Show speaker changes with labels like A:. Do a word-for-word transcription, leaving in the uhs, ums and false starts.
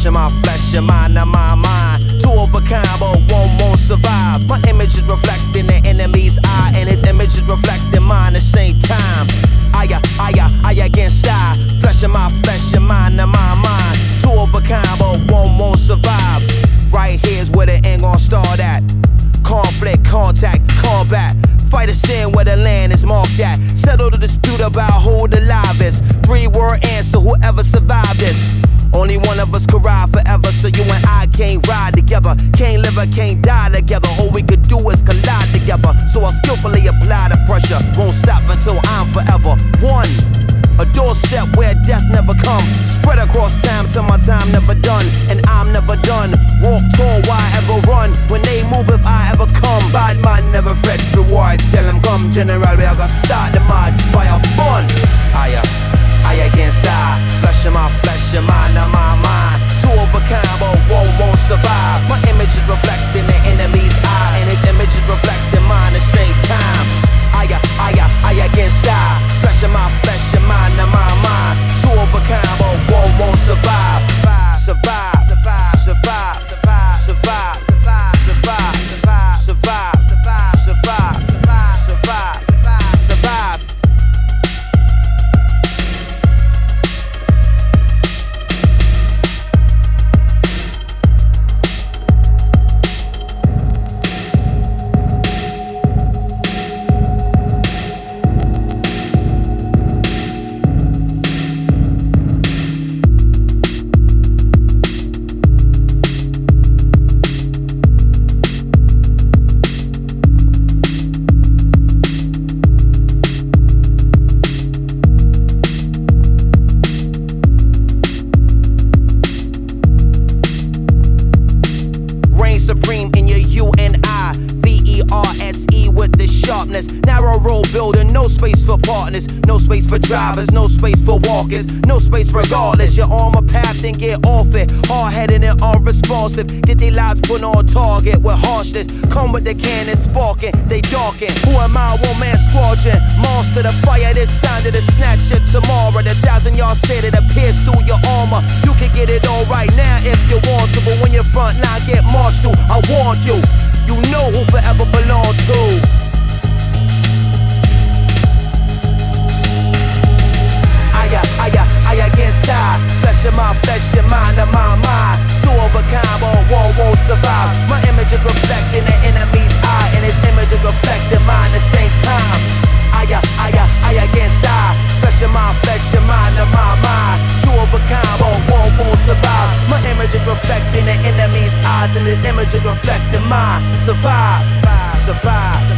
A: of my flesh, your mind of my mind. Two of a kind, but one won't survive. My image is reflecting the enemy's eye, and his image is reflecting mine at the same time. I, I, I, I against I. Flesh of my flesh, your mind of my mind. Two of a kind, but one won't survive. Right here's where the end gon' start at. Conflict, contact, combat. Fight a sin where the land is marked at. Settle the dispute about who the live is. Three word answer, whoever survived this. Only one of us could ride forever, so you and I can't ride together. Can't live or can't die together. All we could do is collide together. So I'll skillfully apply the pressure. Won't stop until I'm forever one. A doorstep where death never come. Spread across time till my time never done. And I'm never done. Walk tall, why ever run? When they move, if I ever come. Bad man never fret reward. Tell them come, general, we are gonna start the mad fire fun. I, I against I. Flesh of my flesh, your mind of my mind. Two of a kind, but one won't survive. My image is reflecting the enemy's eye, and his image is reflecting mine at the same time. I, I, I against I. Flesh of my flesh, your mind of my mind. Two of a kind, but one won't survive. Survive, survive, survive, survive, survive, survive, survive, survive, survive, survive, survive, survive, survive. Supreme in your U and I, V E R S E with the sharpness. Narrow road building, no space for partners, no space for drivers, no space for walkers, no space regardless. You're on my path and get off it. Hard-headed and unresponsive, get their lives put on target with harshness. Come with the cannon sparking, they darken. Who am I? One man squadron, monster the fire. This time to the snatch it tomorrow. The thousand yard stare that appears through your armor. You can get it all right now if you want to, but when your front line get marched through, I warned you. You know who forever belong to. I, I, I against I. Flesh of my flesh, your mind of my mind. Two of a kind, but one won't survive. My image is reflecting the enemy's eye, and his image is reflecting mine at the same time. I, I, I against I. Flesh of my flesh, your mind of my mind. Two of a kind, but one won't survive. My image is reflecting the enemy's eyes, and his image is reflecting mine. Survive, survive.